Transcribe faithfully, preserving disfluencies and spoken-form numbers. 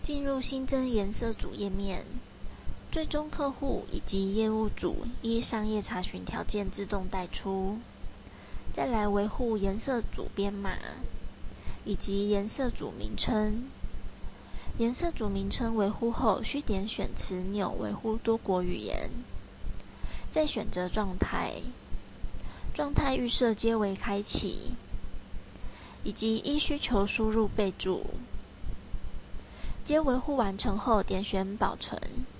进入新增颜色组页面，最终客户以及业务组依商业查询条件自动带出。再来维护颜色组编码以及颜色组名称。颜色组名称维护后，需点选此钮维护多国语言。再选择状态，状态预设皆为开启，以及依需求输入备注。皆维护完成后，点选保存。